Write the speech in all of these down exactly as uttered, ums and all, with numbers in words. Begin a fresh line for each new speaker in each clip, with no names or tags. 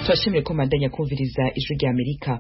Twashimiye ko mandanya kumviriza ijwi rya Amerika.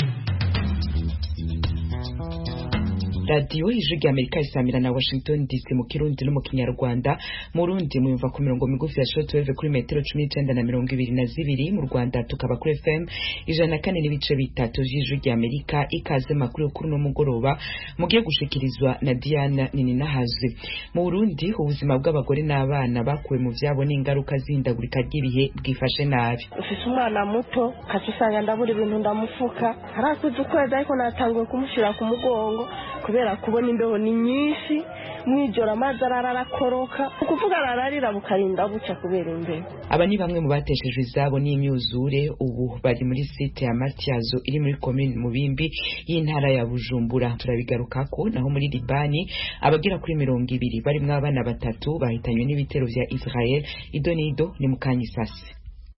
Radio ijwi rya Amerika isamira na Washington D C mu Kirundi no mu Kinyarwanda. Mu Burundi muyumva ku mirongo migufi ya shortwave kuri metero cumi n'icenda na mirongo ibiri na zibiri. Mu Rwanda tukaba kuri F M ijana na kane n'ibice bitatu y'ijwi rya Amerika. Ikaze makuru kuri no mugoroba mugiye gushikirizwa na Diana Nininahazwe. Mu Burundi ubuzima bw'abagore n'abana bakuwe mu vyabo n'ingaruka z'indagurika ry'ibihe bwifashe nabi.
Ufise umwana muto kacisanga ndabura ibintu ndamufuka harakuze ukwezi ariko natanguye kumushira ku mugongo kubera kubona imbeho ni nyinshi mwijora amazi ararakoroka ukuvuga ararira bukarinda buca kubera imbeho.
Aba ni bamwe mu bateshejwe izabo n'imyuzure ubu bari muri site ya Matyazo iri muri commune Mubimbi y'intara ya Bujumbura. Turabigarukako naho muri Libani abagira kuri mirongo ibiri barimwo abana batatu bahitanywe n'ibitero vya Israel. Idonido ni mukanyisasi.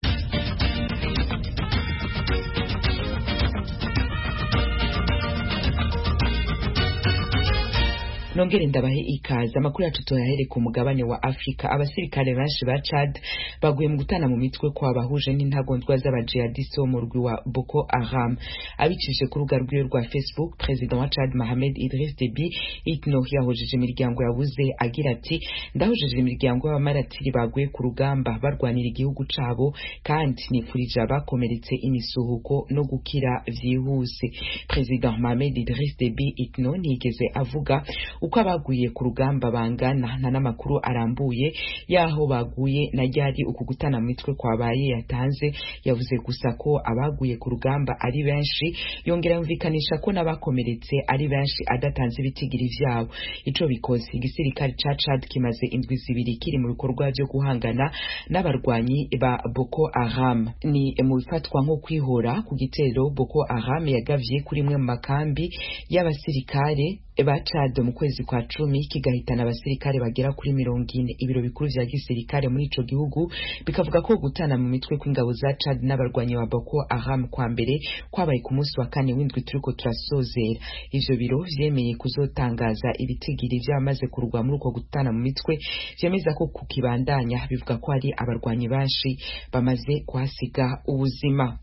Nongere ndabahe ikaze amakuru yacu toyahere ku mugabane wa Afrika. Abasirikare benshi ba Chad baguye mu gutana mu mitwe kwa bahuje n'intagondwa z'abajihadiste mu rugwi wa Boko Haram. Abicishije ku rubuga rwiwe rwa Facebook, President wa Chad Mohamed Idriss Deby Itno yahojeje imiryango yabuze agira ati ndahojeje imiryango y'abamaratiri baguye ku rugamba barwanira igihugu cabo kandi nifurije abakomeretse imisuhuko no gukira vyihuse. President Mohamed Idriss Deby Itno nigeze avuga uko abaguye ku rugamba bangana nta namakuru arambuye yaho baguye na ryari uku gutana mu mitwe kwabaye yatanze. Yavuze gusa ko abaguye ku rugamba ari benshi, yongera yumvikanisha ko nabakomeretse ari benshi adatanze ibitigiri vyabo. Ico bikoze igisirikare ca Chad kimaze indwi zibiri kiri mu bikorwa byo guhangana n'abarwanyi ba Boko Haram. Ni mu bifatwa nko kwihora ku gitero Boko Haram yagavye kuri mwe mu makambi y'abasirikare ba Chad mu kwezi kwa cumi kigahitana abasirikare bagera kuri mirongo ine. Ibiro bikuru vya gisirikare muri ico gihugu bikavuga ko gutana mu mitwe kw'ingabo za Chad n'abarwanyi ba Boko Haram kwa mbere kwabaye ku munsi wa kane w'indwi turiko turasozera. Ivyo biro vyemeye kuzotangaza ibitigiri vyamaze kurugwa muri uko gutana mu mitwe, vyemeza ko kukibandanya bivuga ko ari abarwanyi benshi bamaze kuhasiga ubuzima.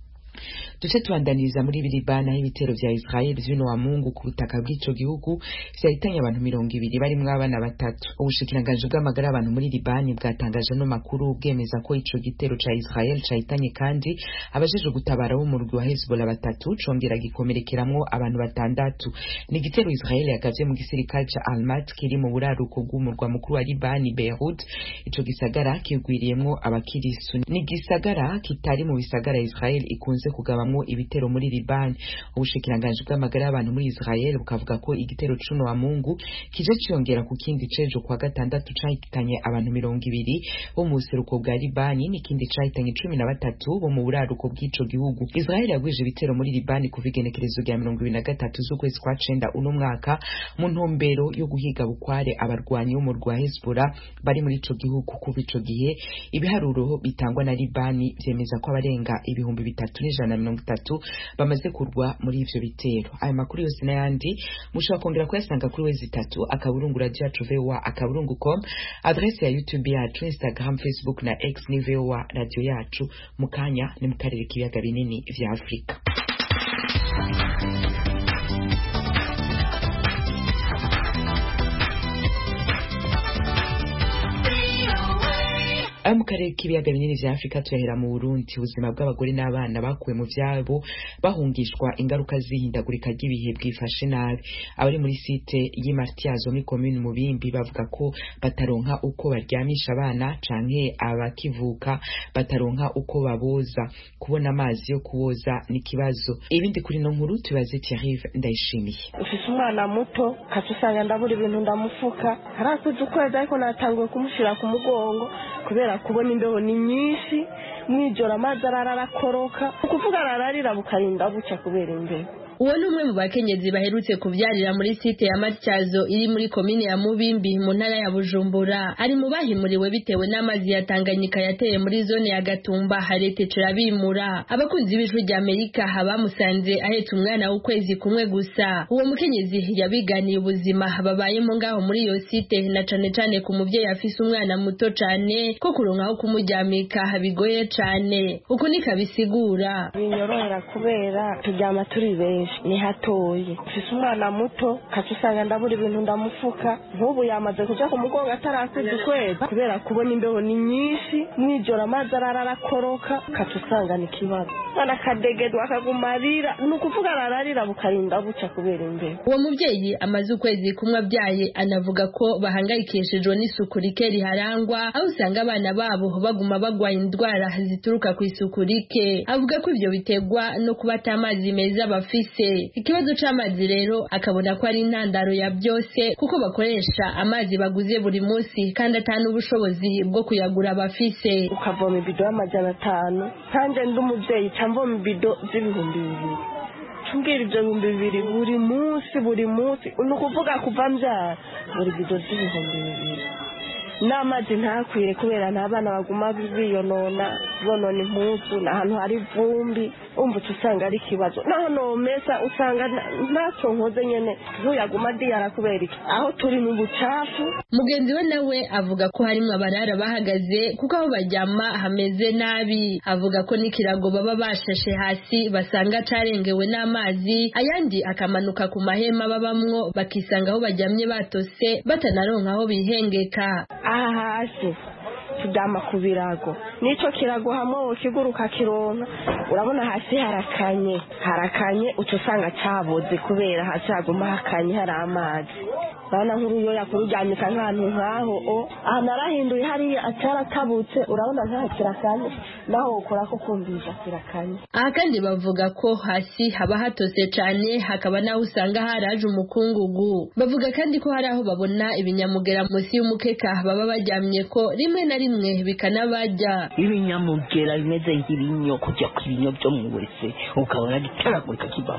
Duce tuandaniza muri Libani y'ibitero vya Israel vy'uno wa Mungu ku butaka bw'ico gihugu vyahitanye abantu mirongo ibiri barimwo abana batatu. Ubushikiranganje bw'amagara abantu muri Libani bwatangaje no makuru bwemeza ko ico gitero ca Israel cahitanye kandi abajeje gutabara bo mu rugwi wa Hezbollah batatu congera gikomerekeramwo abantu batandatu. Ni igitero Israel yagavye mu gisirikare ca Almat kiri mu buraruko bw'umurwa mukuru wa Libani Beirut. Ico gisagara kigwiriyemwo abakirisu. Ni gisagara kitari mu bisagara Israel ikunze kugabamwo ibitero muri Libani. Ubushikiranganje bw'amagara y'abantu muri Israel bukavuga ko igitero cuno wa Mungu kije cyongera ku kindi cejo kwa gatandatu cahitanye abantu mirongo ibiri bo mu seruko bwa Libani n'ikindi cahitanye cumi na batatu bo mu buraruko bw'ico gihugu. Israel yagwije ibitero muri Libani kuva igenekerezo rya mirongo ibiri na gatatu z'ukwezi kwa cenda uno mwaka mu ntumbero yo guhiga bukware abarwanyi bo mu rwa Hezbollah bari muri ico gihugu. Kuva ico gihe ibiharuro bitangwa na Libani vyemeza ko abarenga ibihumbi bitatu n'ijana na mirongo itatu bamaze kurwa muri ivyo bitero. Aya makuru yose n'ayandi mushobora kongera kuyasanga kuri wezi itatu akaburungu radio yacu V O A akaburungu dot com, adresse ya YouTube yacu, Instagram, Facebook na X ni V O A radio yacu. Mukanya ni mu karere k'ibiyaga binini vya Afrika. Aya mu karere k'ibiyaga binini vya Afrika tuhera mu Burundi. Ubuzima bw'abagore n'abana bakuwe mu vyabo bahungishwa ingaruka z'ihindagurika ry'ibihe bwifashe nabi. Abari muri site y'Imartyazo muri commune Mubimbi bavuga ko bataronka uko baryamisha abana canke abakivuka bataronka uko baboza, kubona amazi yo kuboza n'ikibazo. Ibindi kuri no nkuru tubaze Thierry Ndayishimiye.
Ufise umwana muto kacisanga ndabura ibintu ndamufuka harakuze ukwezi ariko natanguye kumushira ku mugongo kubera kubona imbeho ni nyinshi mwijora amazi ararakoroka ukuvuga ararira bukarinda buca kubera imbeho.
uwo ni umwe mu bakenyezi baherutse kuvyarira muri site ya Matyazo iri muri komine ya Mubimbi mu ntara ya Bujumbura. Ari mu bahimuriwe bitewe n'amazi ya Tanganyika yateye muri zone ya Gatumba harete turabimura. Abakunzi b'ijwi rya Amerika bamusanze ahetse umwana w'ukwezi kumwe gusa. Uwo mukenyezi yabiganiye ubuzima babayemo ngaho muri iyo site, na cane cane ku muvyeyi afise umwana muto cane ko kuronka aho kumuryamika bigoye cane. Uko nikabisigura:
binyorohera kubera turyama turi benshi, ni hatoye. Ufise umwana muto kaca usanga ndabura ibintu ndamufuka, nk'ubu yamaze kuja ku mugongo atarakuza ukwezi kubera kubona imbeho ni nyinshi, mwijoro amazi ararakoroka, kaca usanga ni kibazo. Bana kadegedwa akagumarira, nukuvuga arararira bukarinda buca kubera imbeho.
Uwo muvyeyi amaze ukwezi kumwe abyaye anavuga ko bahangayikishijwe n'isuku rike riharangwa, aho usanga abana babo baguma bagwaye indwara zituruka ku isuku rike. Avuga ko ivyo bitegwa no kubata amazi meza bafise. Ikibazo c'amazi rero akabona ko ari intandaro ya byose, kuko bakoresha amazi baguze buri munsi kandi atanu ubushobozi bwo kuyagura bafise.
Ukavoma ibido y'amajana atanu, kanje ndi umuvyeyi camvoma ibido z'ibihumbi bibiri. Tumbwira ibyo bihumbi bibiri buri munsi buri munsi, nukuvuga kuva mbyara buri bido z'ibihumbi bibiri. N'amazi ntakwire kubera n'abana baguma biyonona bonona impuzu, n'ahantu hari vumbi, umva usanga ari kibazo. Naho no mesa usanga ntacyo nkoze nyene, ntuyaguma diyara kubera iki, aho turi mu bucafu.
Mugenzi we nawe avuga ko harimo abarara bahagaze kuko aho baryama hameze nabi. Avuga ko n'ikirago baba bashashe hasi basanga carengewe n'amazi, ayandi akamanuka ku mahema babamwo bakisanga aho baryamye batose batanaronka aho bihengeka.
Aha hasi turyama ku birago, nico kirago hamwe ukiguruka kironka, urabona hasi harakanye harakanye, uco usanga caboze kubera hasi haguma hakanye hari amazi. Bana nkuru yo yakuryamika nk'ahantu nkaho o anarahinduye hari ataratabutse, urabona nta kirakanye naho ukora ko kumbiza kirakanye.
Aha kandi bavuga ko hasi haba hatose cane, hakaba naho usanga haraje umukungugu. Bavuga kandi ko hari aho babona ibinyamugera munsi y'umukeka baba baryamye ko rimwe na rimwe bikanabarya.
Ibinyamugera bimeze nk'ibinyo, kujya ku binyo byo mu wese ukabona gitaragurika kiba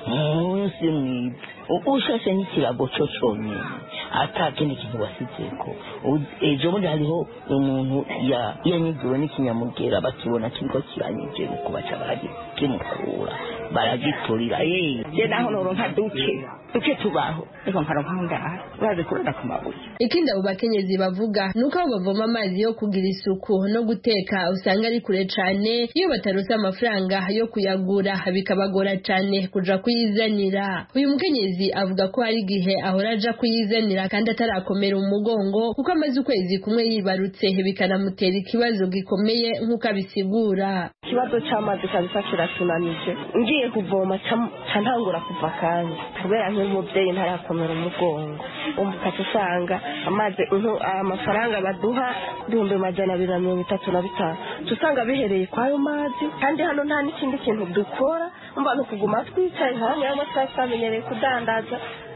munsi mwiza, ushashe n'ikirago cyo cyonyine atakene kintu wasizeko. Ejo bundi hariho umuntu ya yanyigiwe n'ikinyamugera bakibona kiriko kiranyije uko baca baragikemukura baragiturira. Eh je naho noronka duke duke tubaho eko nkaronka ngaha baze kurada ku mabuye.
Ikindi abo bakenyezi bavuga nuko aho bavoma amazi yo kugira isuku no guteka usanga ari kure cane, iyo batarusa amafaranga yo kuyagura bikabagora cane kuja kuyizanira. Uyu mukenyezi avuga ko hari gihe ahora aja kuyizanira kandi atarakomera umugongo kuko amaze ukwezi kumwe yibarutse bikanamutera ikibazo gikomeye nk'uko abisigura.
Ikibazo c'amazi kabisa kiratunanije, ngiye kuvoma ntangura kuva kandi kubera nk'umuvyeyi ntarakomera umugongo, umukata usanga amazi amafaranga baduha ibihumbi majana abiri na mirongo itatu na bitanu, tusanga bihereye kwayo mazi kandi hano nta n'ikindi kintu dukora, umva no kuguma twicaye hamwe y'amo twamenyereye kudandaza.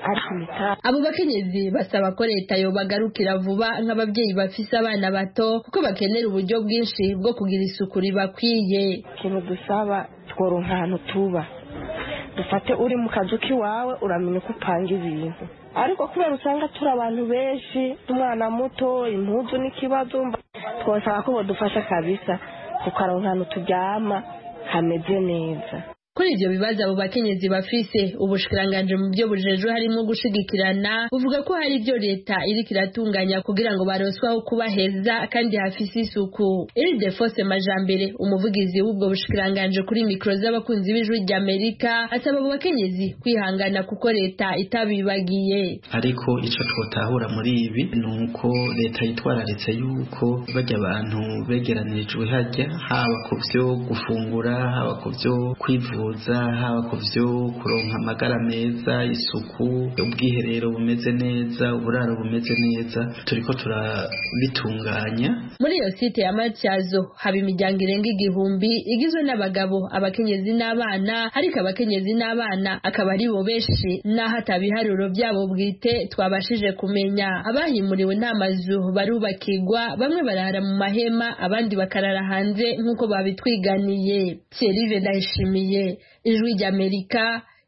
Abo bakenyezi basaba ko leta yo bagarukira vuba nk'abavyeyi bafise abana bato kuko bakenera uburyo bwinshi bwo kugira isuku ribakwiye.
Kintu dusaba tworonka ahantu tuba, dufate uri mu kazu kiwawe uramenya uko upanga ibintu, ariko kubera usanga turi abantu benshi, umwana muto impuzu n'ikibazo, twosaba ko bodufasha kabisa tukaronka ahantu turyama hameze neza.
Kuri ivyo bibazo abo bakenyezi bafise, ubushikiranganje mu byo bujejwe harimo gushigikirana uvuga ko hari ibyo leta iriko iratunganya kugira ngo baroswaho kuba heza kandi hafise isuku. Ildefonse Majambere, umuvugizi w'ubwo bushikiranganje, kuri mikro z'abakunzi b'ijwi rya Amerika asaba abo bakenyezi kwihangana kuko leta itabibagiye.
Ariko ico twotahura muri ibi nuko leta yitwararitse yuko bajya abantu begeranirijwe hajya, haba ku vyo gufungura, haba ku vyo kwivuza, haba ku vyo kuronka amagara meza, isuku, ubwiherero bumeze neza, uburaro bumeze neza, turiko turabitunganya.
Muri iyo site ya Matyazo haba imiryango irenga igihumbi igizwe n'abagabo, abakenyezi n'abana, ariko abakenyezi n'abana akaba ari bo benshi naho atabiharuro byabo bwite twabashije kumenya. Abahimuriwe nta mazu barubakirwa, bamwe barara mu mahema abandi bakarara hanze nk'uko babitwiganiye. Thierry Ndayishimiye, Ijwi ry'Amerika,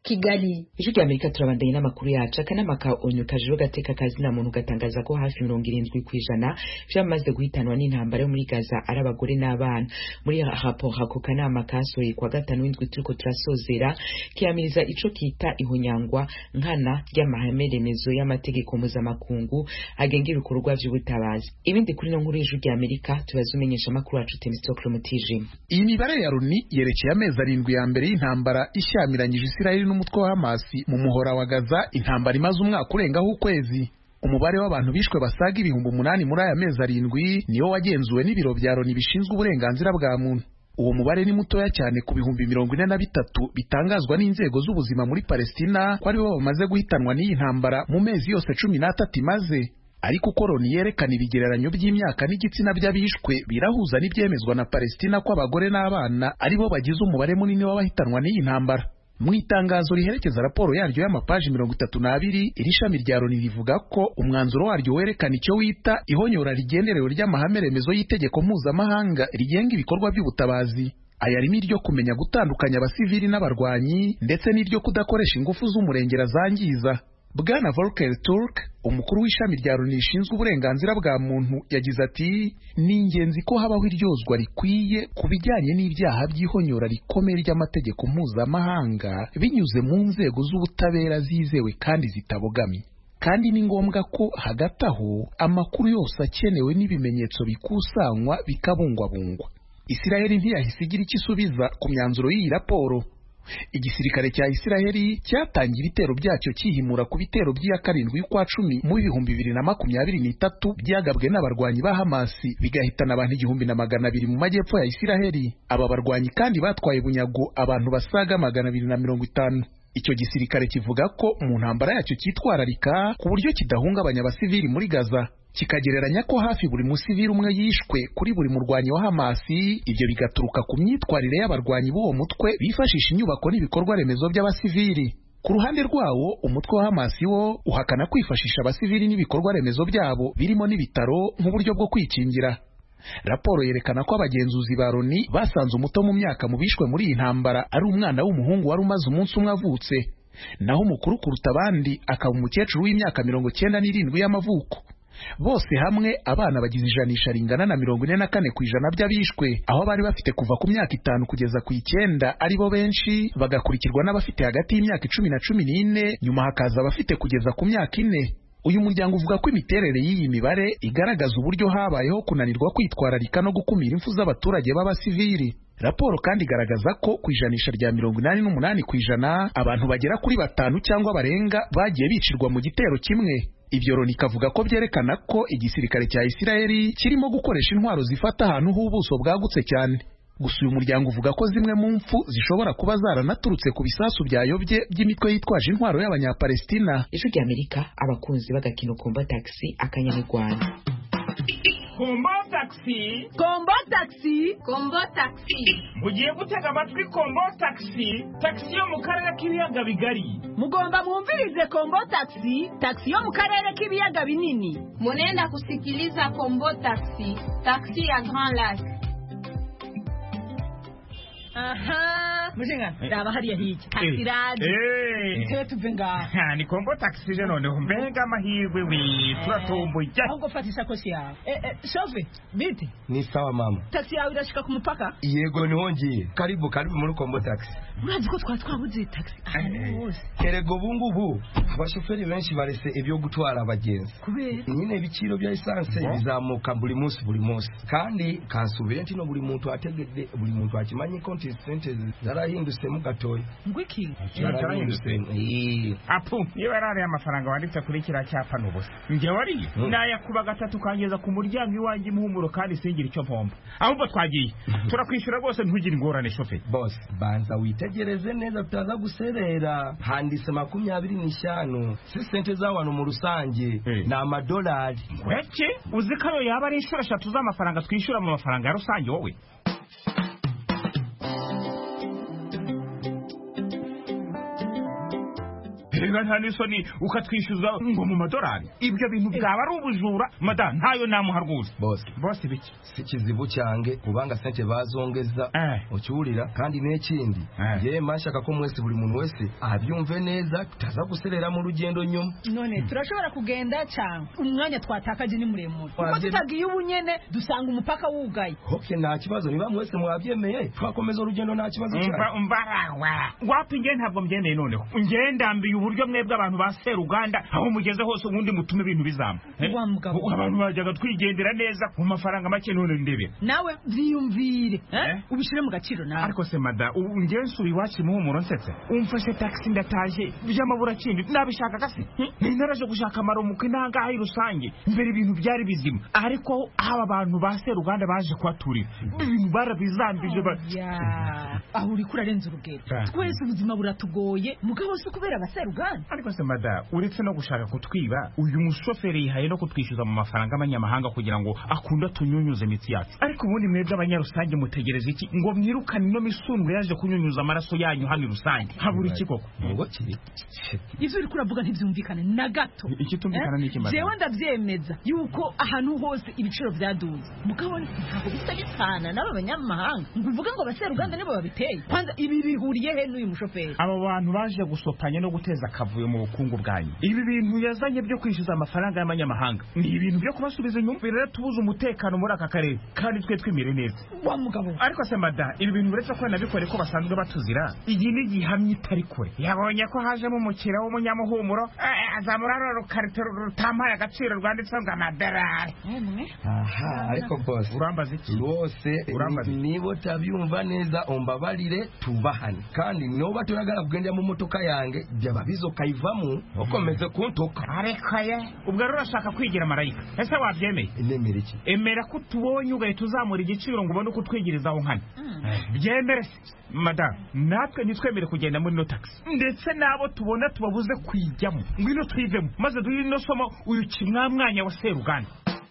Kigali.
Ijwi rya Amerika turabandanye n'amakuru yacu. Akanama ka O N U kajejwe gateka kazina muntu gatangaza ko hafi mirongo irindwi kw'ijana vyamaze guhitanwa n'intambara yo muri Gaza ari abagore n'abana. Muri rapport ako kanama kasohoye kwa gatanu w'indwi turiko turasozera kiyamiriza ico kita ihonyangwa nkana ry'amahame remezo y'amategeko mpuzamakungu agenga ibikorwa vy'ubutabazi. Ibindi kuri no nkuru y'Ijwi rya Amerika tubazumenyesha makuru yacu Temistokle Mutijima.
Iyi mibare ya Loni yerekeye amezi arindwi ya mbere y'intambara ishyamiranyije Israeli n'umutwe wa Hamas mu muhora wa Gaza, intambara imaze umwaka urengaho ukwezi. Umubare w'abantu bishwe basaga ibihumbi umunani muri aya mezi arindwi niyo wagenzuwe n'ibiro bya Loni bishinzwe uburenganzira bwa muntu. Uwo mubare ni mutoya cyane ku bihumbi mirongo ine na bitatu bitangazwa n'inzego z'ubuzima muri Palestina ko ari bo bamaze guhitanwa n'iyi ntambara mu mezi yose cumi n'atatu imaze. Ariko uko Loni yerekana ibigereranyo by'imyaka n'igitsina by'abishwe birahuza n'ibyemezwa na Palestina ko abagore n'abana ari bo bagize umubare munini w'abahitanwa n'iyi ntambara. Mu itangazo riherekeza raporo yaryo y'amapaji mirongo itatu n'abiri, iri shami rya Loni rivuga ko umwanzuro waryo werekana icyo wita ihonyora rigenderewe ry'amahame remezo y'itegeko mpuzamahanga rigenga ibikorwa by'ubutabazi. Aya arimo iryo kumenya gutandukanya abasivili n'abarwanyi ndetse n'iryo kudakoresha ingufu z'umurengera zangiza. Bwana Volker Turk, umukuru w'ishami rya Loni rishinzwe uburenganzira bwa muntu, yagize ati ni ingenzi ko habaho iryozwa rikwiye ku bijyanye n'ibyaha by'ihonyora rikomeye ry'amategeko mpuzamahanga binyuze mu nzego z'ubutabera zizewe kandi zitabogamye. Kandi ni ngombwa ko hagati aho amakuru yose akenewe n'ibimenyetso bikusanywa bikabungwabungwa. Isiraheli ntiyahise igira icyo isubiza ku myanzuro y'iyi raporo. Igisirikare cya Isiraheli cyatangiye ibitero byacyo cyihimura ku bitero by'iya karindwi y'ukwa cumi mu bihumbi bibiri na makumyabiri n'itatu byagabwe n'abarwanyi ba Hamas bigahitana abantu igihumbi na magana abiri mu majyepfo ya Isiraheli. Aba barwanyi kandi batwaye bunyago abantu basaga magana abiri na mirongo itanu. Icyo gisirikare kivuga ko mu ntambara yacyo cyitwararika ku buryo kidahungabanya abasivili muri Gaza, kikagereranya ko hafi buri musivili umwe yishwe kuri buri murwanyi wa Hamas. Ibyo bigaturuka ku myitwarire y'abarwanyi b'uwo mutwe bifashisha inyubako n'ibikorwa remezo by'abasivili. Ku ruhande rwawo, umutwe wa Hamas wo uhakana kwifashisha abasivili n'ibikorwa remezo byabo birimo n'ibitaro nk'uburyo bwo kwikingira. Raporo yerekana ko abagenzuzi ba Loni basanze umuto mu myaka mu bishwe muri iyi ntambara ari umwana w'umuhungu wari umaze umunsi umwe avutse, naho umukuru kuruta abandi akaba umukecuru w'imyaka mirongo cyenda n'irindwi y'amavuko. Bose hamwe abana bagize ijanisha ringana na mirongo ine na kane ku ijana by'abishwe, aho bari bafite kuva ku myaka itanu kugeza ku icyenda ari bo benshi, bagakurikirwa n'abafite hagati y'imyaka icumi na cumi n'ine, nyuma hakaza abafite kugeza ku myaka ine. Uyu muryango uvuga ko imiterere y'iyi mibare igaragaza uburyo habayeho kunanirwa kwitwararika no gukumira impfu z'abaturage b'abasivili. Raporo kandi igaragaza ko ku ijanisha rya mirongo inani n'umunani ku ijana abantu bagera kuri batanu cyangwa barenga bagiye bicirwa mu gitero kimwe. Ibyo Loni ikavuga ko byerekana ko igisirikare cya Isiraheli kirimo gukoresha intwaro zifata ahantu h'ubuso bwagutse cyane. Gusa uyu muryango uvuga ko zimwe mu mfu zishobora kuba zaranaturutse ku bisasu byayobye by'imitwe yitwaje intwaro y'Abanyapalestina.
Ijwi rya Amerika, abakunzi b'agakino Kombo Taxi akanyarwanda.
Kombo Taxi,
Kombo Taxi,
Kombo Taxi.
mugiye gutega amatwi Kombo Taxi, taxi yo mu karere k'ibiyaga bigari.
Mugomba mwumvirize Kombo Taxi, taxi yo mu karere k'ibiyaga binini.
Munenda kusikiliza Kombo Taxi, taxi ya Grand Lac.
Aha, mushinga ndaba hariya hiki taxiradi
Eh,
twe tuvenga
ha ni Kombo Taxi je noneho mbega amahirwe we turatomboye.
ahubwo fatisha koshi yawe. Eh, eh, shofe biti
Ni sawa mama.
taxi yawe irashika ku mupaka.
Yego niho ngiye. Karibu karibu muri Kombo Taxi.
Urazi ko twari twabuze taxi ahantu hose.
Erego ubungubu abashoferi benshi barese ibyo gutwara abagenzi.
Kubera
Nyine ibiciro bya essence bizamuka buri munsi buri munsi. Kandi kansubenti no buri muntu ategede buri muntu akimanye konti sente zarahindutse mu gatoya.
ngwiki
Zarahindutse. Eh.
Apu, niba yarari amafaranga wanditse kuri kira cyapa n'ubusa. Nge wari naya kuba gatatu kangeza ku muryango iwanjye muhumuro kandi singira icyo mpomba. Ahubwo twagiye. Turakwishyura rwose ntugire ingorane shofe.
Boss, banza witegereze neza tutaza guserera. Handitse makumyabiri n'eshanu. Si sente z'abantu mu rusange
Eh.
na amadolari.
Weke uzi ko ayo yaba ari inshuro eshatu z'amafaranga twishyura mu mafaranga ya rusange wowe. niba nta n'isoni ukatwishyuza ngo mu madolari ibyo bintu byaba ari ubujura mada ntayo namuha rwose
boss
boss biki
si kizibu cyange kubanga sente bazongeza ucyurira kandi n'ekindi ye mashaka ko mwese buri muntu wese abyumve neza tutaza guserera mu rugendo nyuma
none turashobora kugenda cyangwa umwanya twatakaje ni muremure kuko tutagiye ubunyene dusanga umupaka wugaye
okay nta kibazo niba mwese mwabyemeye twakomeza urugendo nta kibazo cyane
mbarawa wapinge ntabwo mbyemeye noneho ngenda mbiye uburyo mwebwe abantu ba Seruganda aho mugeze hose ubundi mutume ibintu bizamba abantu bajyaga twigendera neza mu mafaranga make none ndebe
nawe vyiyumvire ubishire mu gaciro nawe
ariko se mada ngiye nsuri wacu mu humuro nsetse umfashe taxi ndataje byamabura kindi nabishaka gasi naraje gushaka amaro mu kinanga ayi rusange mbere ibintu byari bizima ariko aba abantu ba Seruganda baje kwaturira ibintu barabizambije ba
aho uri kurarenza urugero twese ubuzima buratugoye mugabo se kubera abaseruganda
ariko se mada uretse no gushaka kutwiba uyu mushoferi yihaye no kutwishyuza mu mafaranga y'amanyamahanga kugira ngo akunda tunyunyuze imitsi yacu ariko ubundi mwebwe abanyarusange mutegereza iki ngo mwirukane no misundwe yaje kunyunyuza amaraso yanyu hano rusange habura iki koko
ngo kiri
ivyo uri kuravuga ntivyumvikane na gato
ikitumvikana n'iki mada
jewe ndavyemeza yuko ahantu hose ibiciro vyaduze mugabo ntabwo bisa bitana n'aba banyamahanga nguvuga ngo abaseruganda nibo babiteye kwanza ibi bihuriye he n'uyu mushoferi
abo bantu baje gusopanya no guteza akavuyo mu bukungu bwanyu ibi bintu yazanye byo kwishyuza amafaranga y'amanyamahanga ni ibintu byo kubasubiza inyuma rero tubuze umutekano muri aka karere kandi twe twimire neza
wa mugabo
ariko se mada ibi bintu uretse ko nabikore ko basanzwe batuzira iyi ni gihamye itari kure yabonye ko hajemo umukira w'umunyamuhumuro azamurara rukarito rutampaye agaciro rwanditseho ngo amadolari
aha ariko boss
urambaza iki
rwose nibo tabyumva neza ombabalire tubahane kandi noba turagara kugendera mu motoka yange byaba bizokayivamo ukomeze kuntoka
ariko ye ubwo rero urashaka kwigira marayika ese wabyemeye
nemera iki
emera ko tubonye ugaye tuzamura igiciro ngo ubone uko twigirizaho nkana byemere madam natwe nitwemere kugenda muri no taxi ndetse nabo tubona tubabuze kwijyamo ngwino twivemo maze duhire no somo uyu kimwamwanya wa Seruganda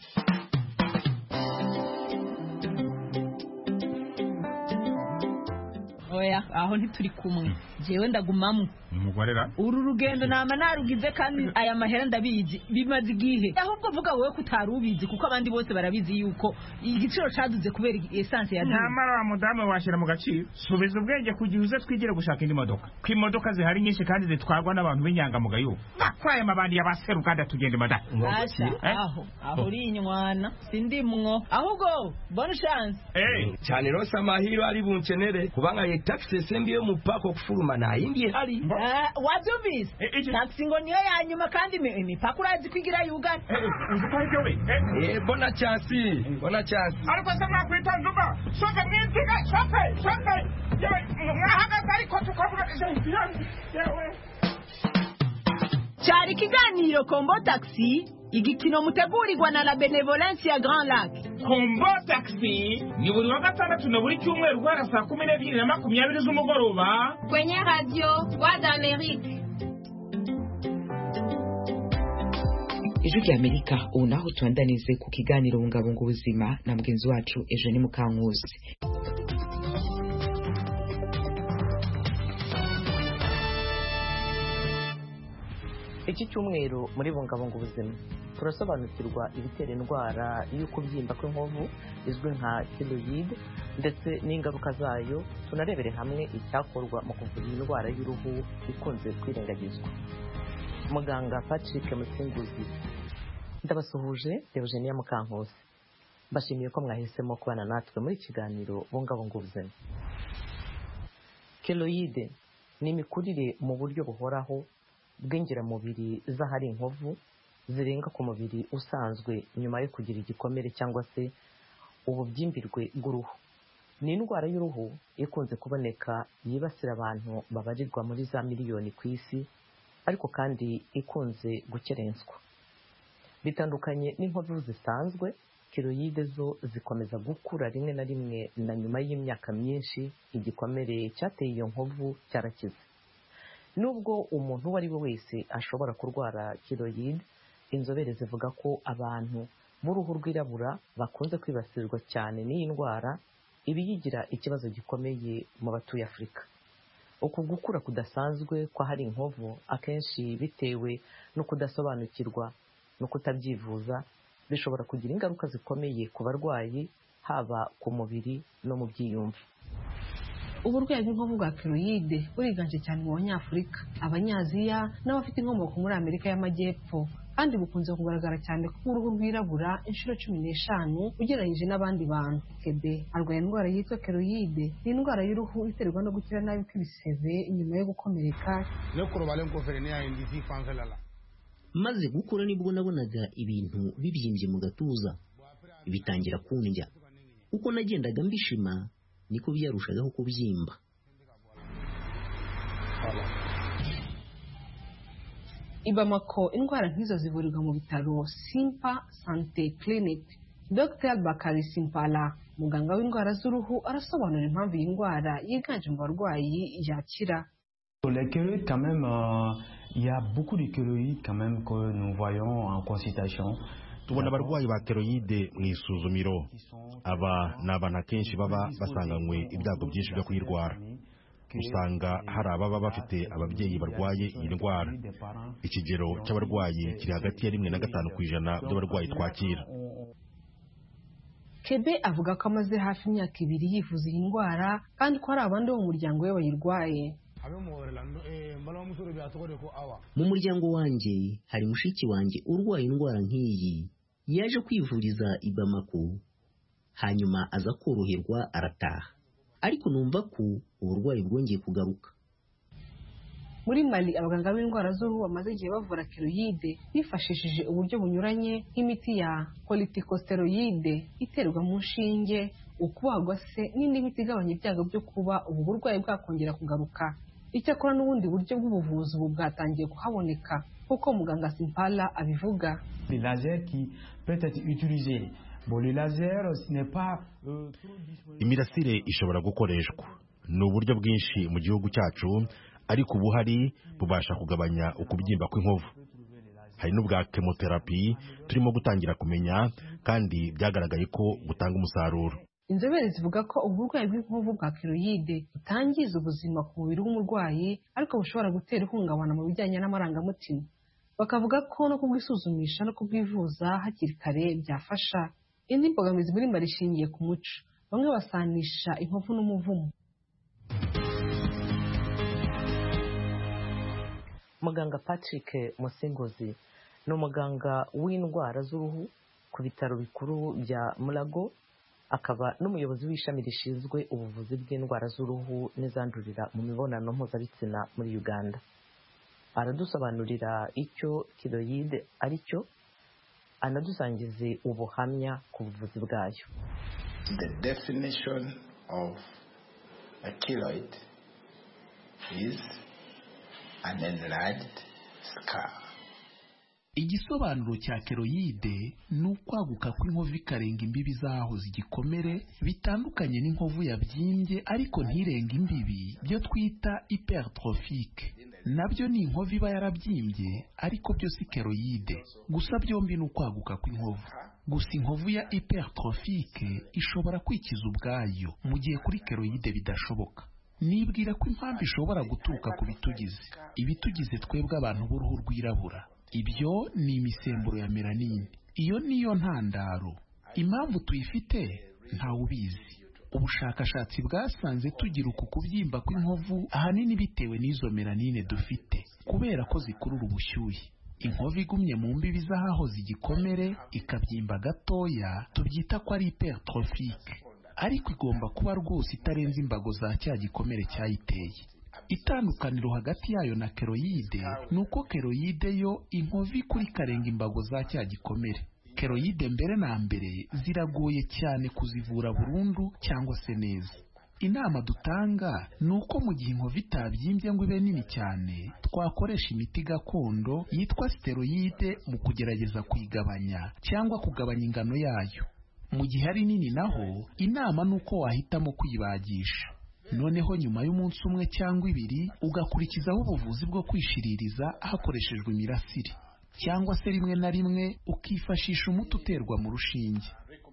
oya aho ntituri kumwe jewe ndagumamo
umugorera
uru rugendo nama narugize kandi aya mahera ndabizi bimaze igihe ahubwo vuga wowe kutari ubizi kuko abandi bose barabizi yuko igiciro caduze kubera essence ya
namara wa mudamu washira mu gaciro subiza ubwenge kugihuze twigire gushaka indi modoka ku imodoka zihari nyinshi kandi zitwarwa n'abantu b'inyangamugayo bakwaye mabandi y'abaseruganda tugende mada
aho aho uri inywana sindimwo ahubwo bonne chance
eh
cyane rose amahiro ari bunkenere kubanga ye taxi sembiye mu pako kufuruma na indi hari
wabyumvise taxi ngo niyo ya nyuma kandi imipaka urazi kwigira yugana
uziko we
eh bona chance bona chance
ariko sama kwitonda uba soka mwinziga soka soka yewe mwahagaze ariko tukavuga yewe
cyari kiganiro Kombo Taxi igikino mutegurirwa na la Benevolence ya Grand Lac.
Kombo Taxi ni buri wa gatandatu na buri cyumweru guhera saa kumi n'ebyiri na makumyabiri z'umugoroba
kwenye radio Voix d'Amérique.
Ijwi ry'Amerika ubu naho tuandanize ku kiganiro bungabunga ubuzima na mugenzi wacu Eugenie Mukankusi.
Iki cyumweru muri bungabunga ubuzima turasobanukirwa ibitera indwara y'ukubyimba kw'inkovu izwi nka keloid ndetse n'ingaruka zayo tunarebere hamwe icyakorwa mu kuvura indwara y'uruhu ikunze kwirengagizwa. Muganga Patrick Musinguzi ndabasuhuje Eugenie Mukankusi bashimiye ko mwahisemo kubana natwe muri kiganiro bungabunga ubuzima. Keloid ni imikurire mu buryo buhoraho bw'ingiramubiri z'ahari inkovu zirenga ku mubiri usanzwe nyuma yo kugira igikomere cyangwa se ububyimbirwe bw'uruhu. Ni indwara y'uruhu ikunze kuboneka yibasira abantu babarirwa muri za miliyoni ku isi ariko kandi ikunze gukerenswa. Bitandukanye n'inkovu zisanzwe, keloide zo zikomeza gukura rimwe na rimwe na nyuma y'imyaka myinshi igikomere cyateye iyo nkovu cyarakize. Nubwo umuntu uwo ari we wese ashobora kurwara keloid, inzobere zivuga ko abantu b'uruhu rwirabura bakunze kwibasirwa cyane n'iyi ndwara ibiyigira ikibazo gikomeye mu batuye Afurika. uku gukura kudasanzwe kwa hari inkovu akenshi bitewe no kudasobanukirwa no kutabyivuza bishobora kugira ingaruka zikomeye ku barwayi haba ku mubiri no mu byiyumvo.
Uburwayi bw'inkovu bwa keloide buriganje cyane mu Banyafurika, Abanyaziya n'abafite inkomoko muri Amerika y'Amajyepfo, kandi bukunze kugaragara cyane ku uruhu rwirabura inshuro cumi n'eshanu ugereranyije n'abandi bantu. Kebe arwaye indwara yitwa keloide, ni indwara y'uruhu iterwa no gukira nabi kw'ibisebe nyuma yo gukomereka.
Maze gukura nibwo nabonaga ibintu bibyimbye mu gatuza, bitangira kundya. Uko nagendaga mbishima niko byarushagaho kubyimba.
I Bamako indwara nk'izo zivurirwa mu bitaro Simpa Santé Clinic. Docteur Bakari Simpala, muganga w'indwara z'uruhu, arasobanura impamvu iyi ndwara yiganje mu barwayi yakira.
Les kéloïdes, quand même, euh, il y a beaucoup de kéloïdes quand même que nous voyons en consultation.
Tubona abarwayi ba keloide mu isuzumiro. Aba ni abantu akenshi baba basanganywe ibyago byinshi byo kuyirwara. Usanga hari ababa bafite ababyeyi barwaye iyi ndwara. Ikigero cy'abarwayi kiri hagati ya rimwe na gatanu ku ijana by'abarwayi twakira.
Kebe avuga ko amaze hafi imyaka ibiri yivuza iyi ndwara kandi ko hari abandi bo mu muryango we bayirwaye.
Mu muryango wanjye hari mushiki wanjye urwaye indwara nk'iyi, yaje kwivuriza i Bamako hanyuma aza koroherwa arataha, ariko numva ko uburwayi bwongeye kugaruka.
Muri Mali abaganga b'indwara z'uruhu bamaze igihe bavura keloide bifashishije uburyo bunyuranye nk'imiti ya corticosteroide iterwa mu nshinge, ukubagwa se n'indi miti igabanya ibyago byo kuba ubu burwayi bwakongera kugaruka. Icyakora n'ubundi buryo bw'ubuvuzi ubu bwatangiye kuhaboneka kuko muganga Simpala abivuga.
Les lasers qui peut être utilisés. Bon, le laser ce n'est pas
Imirasire ishobora gukoreshwa. Ni uburyo bwinshi mu gihugu cyacu, ariko ubuhari bubasha kugabanya ukubyimba kw'inkovu. Hari n'ubwa chemotherapy turimo gutangira kumenya kandi byagaragaye ko gutanga umusaruro.
Inzobere zivuga ko uburwayi bw'inkovu bwa keloide butangiza ubuzima ku mubiri w'umurwayi, ariko bushobora gutera ihungabana mu bijyanye n'amarangamutima. Bakavuga ko no kubwisuzumisha no kubwivuza hakiri kare byafasha. Indi mbogamizi muri Mali ishingiye ku muco, bamwe basanisha inkovu n'umuvumo.
Muganga Patrick Musingozi ni umuganga w'indwara z'uruhu ku bitaro bikuru bya Mulago, akaba n'umuyobozi w'ishami rishinzwe ubuvuzi bw'indwara z'uruhu n'izandurira mu mibonano mpuzabitsina muri Uganda. Aradusobanurira icyo keloide ari cyo, anadusangize ubuhamya ku buvuzi bwayo.
The definition of a keloid is an enlarged scar.
Igisobanuro cya keloide ni ukwaguka kw'inkovu ikarenga imbibi zaho zigikomere, bitandukanye n'inkovu yabyimbye ariko ntirenge imbibi, byo twita hypertrophique. Nabyo ni inkovu iba yarabyimbye ariko byo si keloide, gusa byombi ni ukwaguka kw'inkovu. Gusa inkovu ya hypertrophique ishobora kwikiza ubwayo, mu gihe kuri keloide bidashoboka. Nibwira ko impamvu ishobora guturuka ku bitugize ibitugize twebwe abantu b'uruhu rwirabura. Ibyo ni imisemburo ya melanine. Iyo niyo ntandaro. Impamvu tuyifite ntawe ubizi. Ubushakashatsi bwasanze tugira uku kubyimba kw'inkovu ahanini bitewe n'izo melanine dufite, kubera ko zikurura ubushyuhe. Inkovu igumye mu mbibi z'aho zigikomere ikabyimba gatoya, tubyita ko ari hypertrophique, ariko igomba kuba rwose itarenze imbago za cya gikomere cyayiteye. Itandukaniro hagati yayo na keloide ni uko keloide yo inkovu ikuri karenga imbago za cya gikomere. Keloide mbere na mbere ziragoye cyane kuzivura burundu cyangwa se neza. Inama dutanga ni uko mu gihe inkovu itabyimbye ngo ibe nini cyane, twakoresha imiti gakondo yitwa steroide mu kugerageza kuyigabanya cyangwa kugabanya ingano yayo. Mu gihe ari nini naho, inama ni uko wahitamo kwibagisha. Noneho nyuma y'umunsi umwe cyangwa ibiri ugakurikizaho ubuvuzi bwo kwishiririza hakoreshejwe imirasire, cyangwa se rimwe na rimwe ukifashisha umuti uterwa mu rushinge.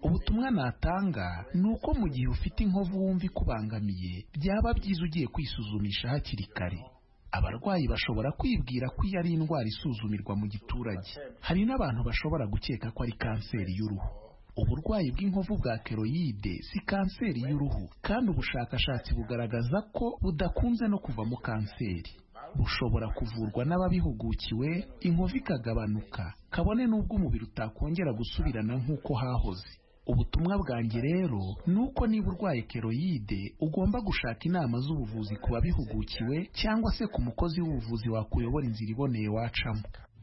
ubutumwa natanga ni uko mu gihe ufite inkovu wumva ikubangamiye byaba byiza ugiye kwisuzumisha hakiri kare. Abarwayi bashobora kwibwira ko iyo ari indwara isuzumirwa mu giturage. Hari n'abantu bashobora gukeka ko ari kanseri y'uruhu. Uburwayi bw'inkovu bwa keloyide si kanseri y'uruhu, kandi ubushakashatsi bugaragaza ko budakunze no kuvamo kanseri. Bushobora kuvurwa n'ababihugukiwe, inkovu ikagabanuka, kabone n'ubwo umubiri utakongera gusubirana nk'uko hahoze. Ubutumwa bwanjye rero ni uko niba urwaye keloyide ugomba gushaka inama z'ubuvuzi ku babihugukiwe cyangwa se ku mukozi w'ubuvuzi wakuyobora inzira iboneye wacamo.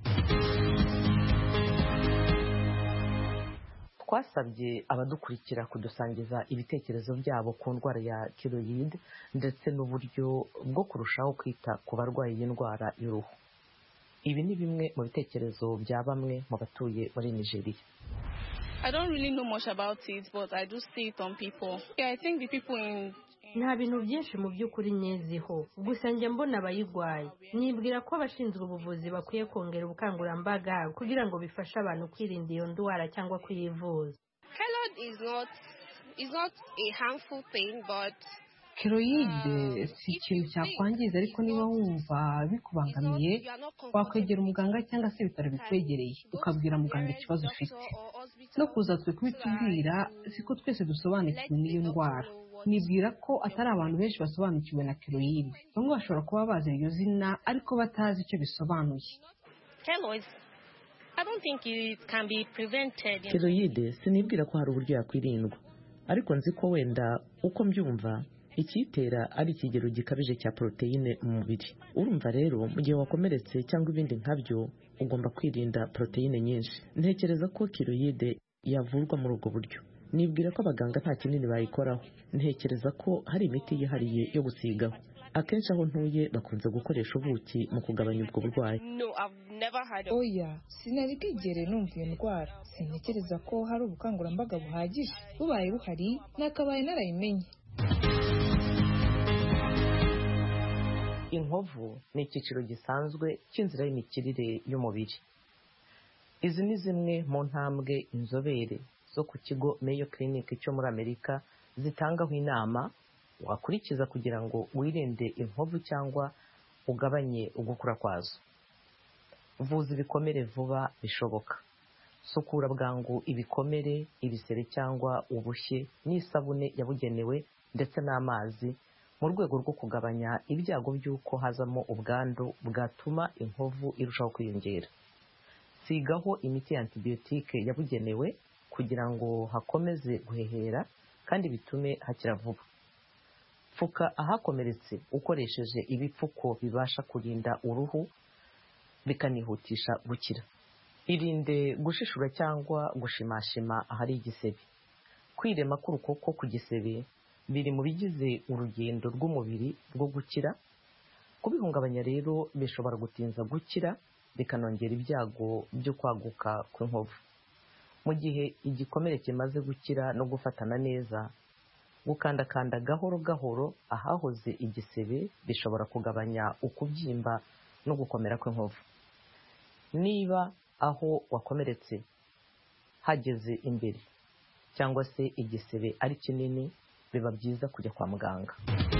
Twasabye abadukurikira kudusangiza ibitekerezo byabo ku ndwara ya keloyide ndetse n'uburyo bwo kurushaho kwita ku barwayi y'indwara y'uruhu. Ibi ni bimwe mu bitekerezo bya bamwe mu batuye muri Nigeria.
I don't really know much about it, but I do see it on people. Yeah, I think the people in
nta bintu byinshi mu by'ukuri nyeziho, gusa njye mbona abayirwaye. Nibwira ko abashinzwe ubuvuzi bakwiye kongera ubukangurambaga kugira ngo bifashe abantu kwirinda iyo ndwara cyangwa kuyivuza.
Keloid is not is not a harmful thing, but
keloyide si ikintu cyakwangiza, ariko niba wumva bikubangamiye wakwegera umuganga cyangwa se ibitaro bikwegereye ukabwira muganga ikibazo ufite. No kuza twe kubitubwira siko twese dusobanukiwe n'iyo ndwara. Nibwira ko atari abantu benshi basobanukiwe na keloyide. Bamwe bashobora kuba bazi iryo zina ariko batazi icyo bisobanuye.
Keloyide sinibwira ko hari uburyo yakwirindwa, ariko nzi ko wenda uko mbyumva ikitera ari ikigero gikabije cya proteine mu mubiri. Urumva rero mu gihe wakomeretse cyangwa ibindi nkabyo ugomba kwirinda proteine nyinshi. Ntekereza ko keloyide yavurwa muri ubwo buryo. Nibwira ko abaganga nta kinini bayikoraho. Ntekereza ko hari imiti yihariye yo gusigaho. Akenshi aho ntuye bakunze gukoresha ubuki mu kugabanya ubwo burwayi.
Oya, sinari bwigere numva iyo ndwara. Sintekereza ko hari ubukangurambaga buhagije. Bubaye buhari nakabaye narayimenye.
Inkovu ni icyiciro gisanzwe cy'inzira y'imikirire y'umubiri. Izi ni zimwe mu ntambwe inzobere zo ku kigo Mayo Clinic cyo muri Amerika zitangaho inama wakurikiza kugira ngo wirinde inkovu cyangwa ugabanye ugukura kwazo. Vuza ibikomere vuba bishoboka. Sukura bwangu ibikomere, ibisere cyangwa ubushye n'isabune yabugenewe ndetse n'amazi mu rwego rwo kugabanya ibyago by'uko hazamo ubwandu bwatuma inkovu irushaho kwiyongera. Sigaho imiti ya antibiyotike yabugenewe kugira ngo hakomeze guhehera kandi bitume hakira vuba. Pfuka ahakomeretse ukoresheje ibipfuko bibasha kurinda uruhu bikanihutisha gukira. Irinde gushishura cyangwa gushimashima ahari igisebe. Kwirema k'urukoko ku gisebe biri mu bigize urugendo rw'umubiri rwo gukira. Kubihungabanya rero bishobora gutinza gukira bikanongera ibyago byo kwaguka kw'inkovu. Mu gihe igikomere kimaze gukira no gufatana neza, gukandakanda gahoro gahoro ahahoze igisebe bishobora kugabanya ukubyimba no gukomera kw'inkovu. Niba aho wakomeretse hageze imbere cyangwa se igisebe ari kinini, biba byiza kujya kwa muganga.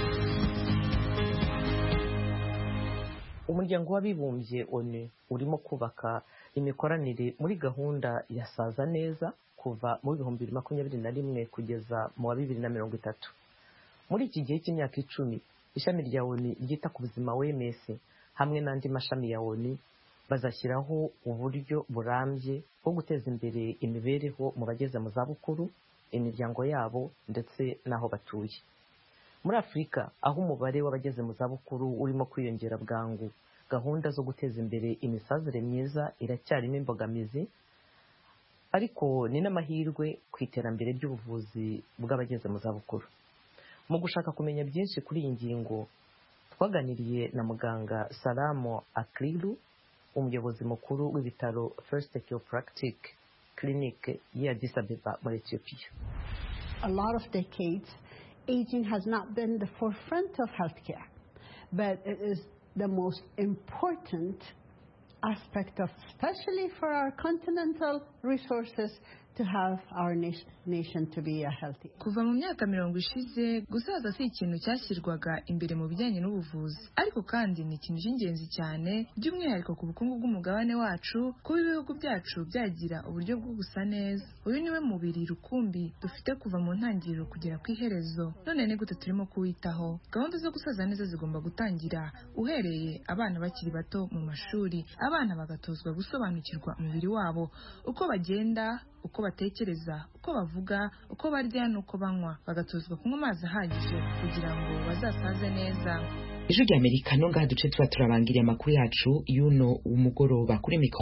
Umuryango w'abibumbye O N U urimo kubaka imikoranire muri gahunda ya Saza Neza kuva mu bihumbi bibiri makumyabiri na rimwe kugeza mu wa bibiri na mirongo itatu. Muri iki gihe cy'imyaka icumi, ishami rya O N U ryita ku buzima W M S hamwe n'andi mashami ya O N U bazashyiraho uburyo burambye bwo guteza imbere imibereho mu bageze mu zabukuru, imiryango yabo ndetse n'aho batuye. Muri Afurika, aho umubare w'abageze mu zabukuru urimo kwiyongera bwangu, gahunda zo guteza imbere imisazire myiza iracyarimo imbogamizi, ariko ni n'amahirwe ku iterambere ry'ubuvuzi bw'abageze mu zabukuru. Mu gushaka kumenya byinshi kuri iyi ngingo, twaganiriye na muganga Salamo Aklilu, umuyobozi mukuru w'ibitaro First Chiropractic Clinic ya Addis Ababa muri Ethiopia.
A lot of decades, aging has not been the forefront of healthcare, but it is the most important aspect of, especially for our continental resources, to have our nation to be a healthy.
Kuva mu myaka mirongo ishize gusaza si ikintu cyashyirwaga imbere mu bijyanye n'ubuvuzi, ariko kandi ni ikintu cy'ingenzi cyane by'umwihariko ku bukungu bw'umugabane wacu, kuba ibihugu byacu byagira uburyo bwo gusa neza. Uyu niwe mubiri rukumbi dufite kuva mu ntangiriro kugera ku iherezo, none ni gute turimo kuwitaho? Gahunda zo gusaza neza zigomba gutangira uhereye abana bakiri bato mu mashuri, abana bagatozwa gusobanukirwa umubiri wabo, uko bagenda, uko batekereza, uko bavuga, uko barya n'uko banywa, bagatozwa kunywa amazi ahagije kugira ngo bazasaze neza.
Ijwi ry'Amerika no ngaha duce tuba turabangiriye amakuru yacu y'uno umugoroba kuri mikoro